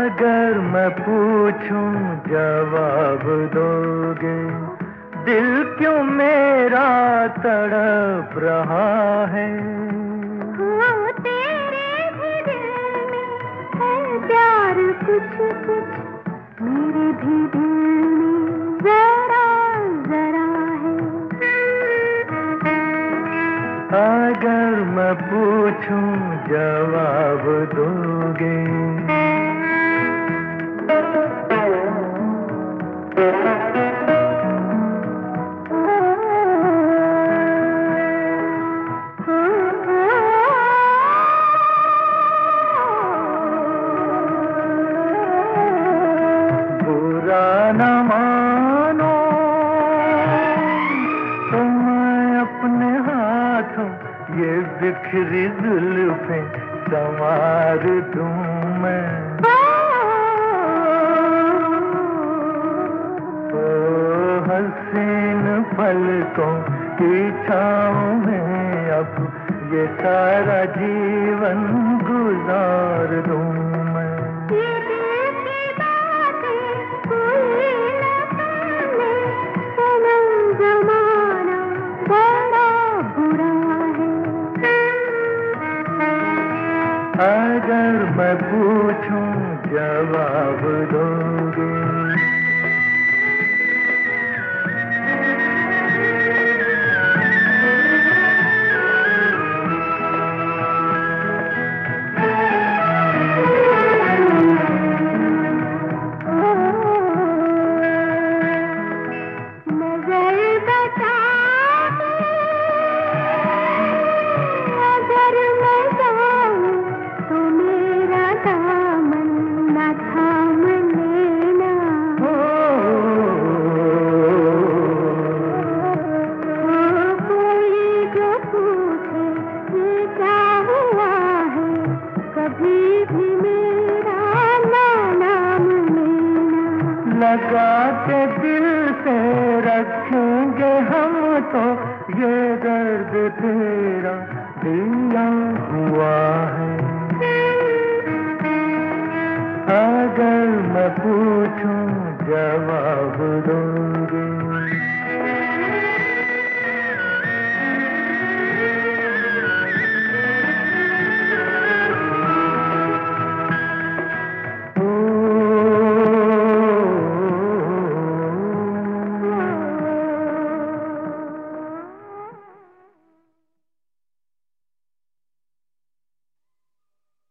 अगर मैं पूछूं जवाब दोगे, दिल क्यों मेरा तड़प रहा है। हाँ, तेरे भी दिल में है प्यार कुछ कुछ, मेरे भी दिल में जरा जरा है। अगर मैं पूछूं जवाब दोगे। बुरा न मानो तो मैं अपने हाथों ये बिखरी जुल्फें संवार दूं मैं। हसीन पलकों की छाँव में अब ये सारा जीवन गुजार दूं मैं। ये दिल की बातें कोई न सुने, सनम ज़माना बड़ा बुरा है। अगर मैं पूछूं जवाब दोगे। लगा के दिल से रखेंगे हम तो ये दर्द तेरा दिया